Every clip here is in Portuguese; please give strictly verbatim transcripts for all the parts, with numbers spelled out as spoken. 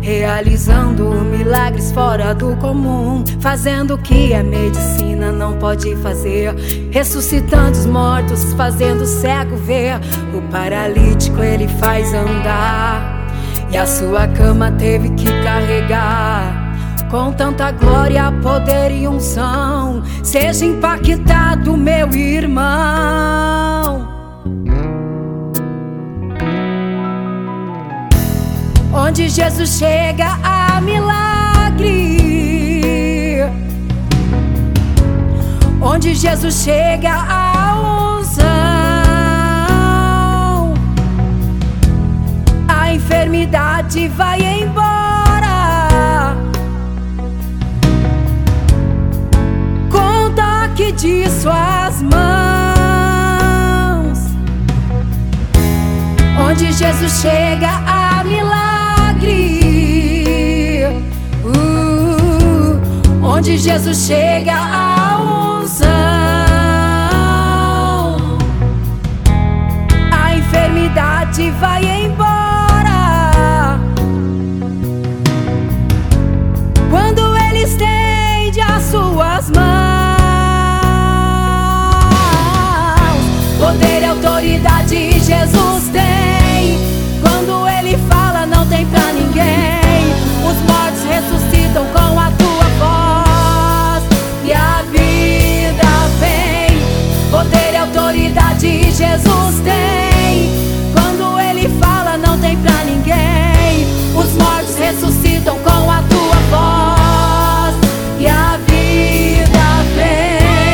realizando milagres fora do comum, fazendo o que a medicina não pode fazer, ressuscitando os mortos, fazendo o cego ver, o paralítico ele faz andar, e a sua cama teve que carregar. Com tanta glória, poder e unção, seja impactado, meu irmão. Onde Jesus chega, há milagre. Onde Jesus chega, há unção. A enfermidade vai embora. De suas mãos, onde Jesus chega, há milagre. uh, Onde Jesus chega, há unção. A enfermidade vai embora. Quando Ele estende as suas mãos, poder e autoridade Jesus tem. Quando Ele fala, não tem pra ninguém. Os mortos ressuscitam com a tua voz, e a vida vem. Poder e autoridade Jesus tem. Quando Ele fala, não tem pra ninguém. Os mortos ressuscitam com a tua voz, e a vida vem.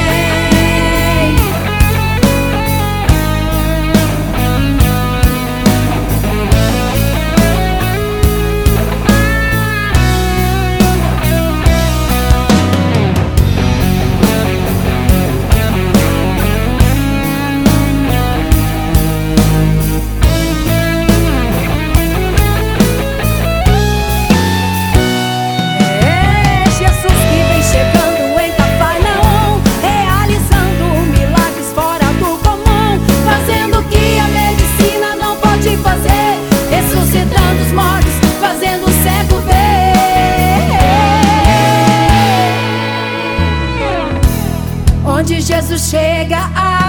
Onde Jesus chega, há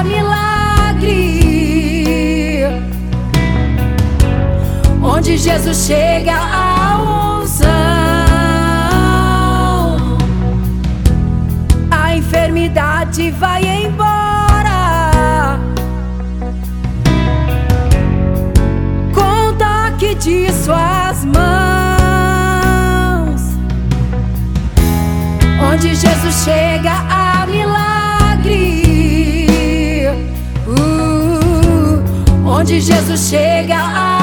milagre. Onde Jesus chega, há unção. A enfermidade vai embora. Com o toque de suas mãos, onde Jesus chega, há milagre. Uh, onde Jesus chega, há